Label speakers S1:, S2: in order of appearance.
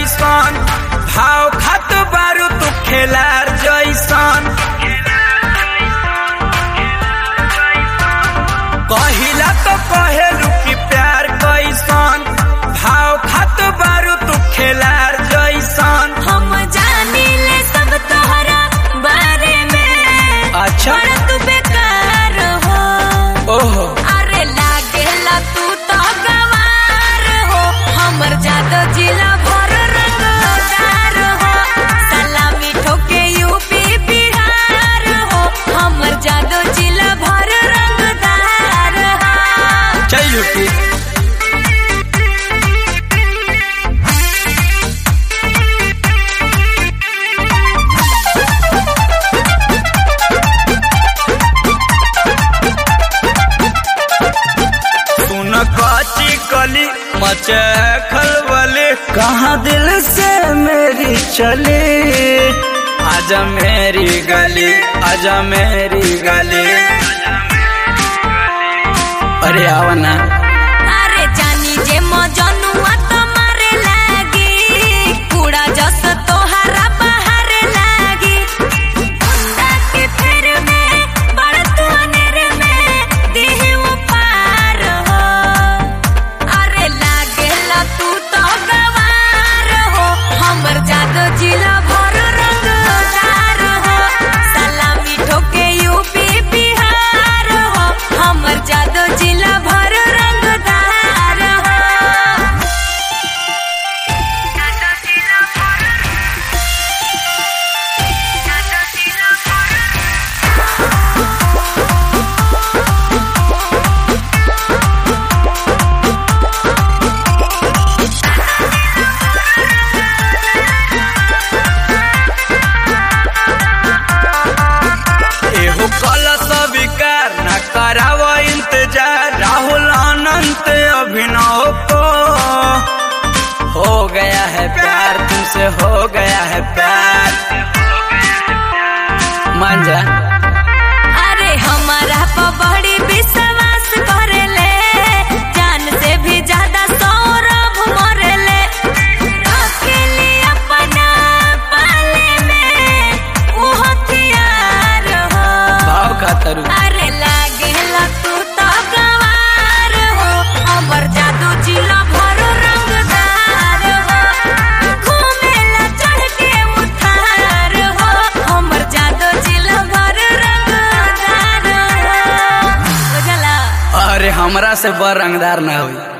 S1: कैसन भाव खात बारू तू खेलार जैसन। कहिला तो कहेलू कि प्यार कैसन भाव खात बारू तू खेलार जैसन।
S2: हम जानी ले सब तोहरा बारे में।
S1: अच्छा
S2: तू बेकार हो।
S1: ओहो
S2: अरे लागेला तू तो गवार हो। हमर जादो जिला भर रंगदार हो। सलामी ठोके यूपी बिहार हो। हमर जादो जिला भर रंगदार हो।
S1: चल लुटी कच्ची कली मचे खलबली कहाँ दिल से मेरी चली। आजा मेरी गली आजा मेरी गली। अरे आओ ना।
S2: अरे जानी जे मजनुआ तो मारे लागी। कूड़ा जस तोहरा बाहर लागी। गुंडा के फेर में बड़ तू अनेर में देह पार हो। अरे लागेला तू तो गवार हो। हमर जादो जिला भर रंगदार हो। सलामी ठोके यूपी बिहार हो। हमर जादो जिला भर रंगदार हो।
S1: एहो कल स्वीकार न कराव इंतजार। राहुल अनंत अभिनव को हो गया है प्यार तुमसे हो गया है प्यार। मान जा।
S2: अरे हमारा पर बड़ी विश्वास करेले। जान से भी ज्यादा सौरभ मरेले। अकेले अपना पाले में वो हथियार हो।
S1: भाव खातर
S2: अरे लागेला तू तो गवार हो। हमर जादू जिला भर रंगदार हो। घूमेला चढ़ के उठार हो। हमर जादू जिला भर रंगदार हो। बुझला।
S1: अरे हमरा से बड़ रंगदार ना हुई।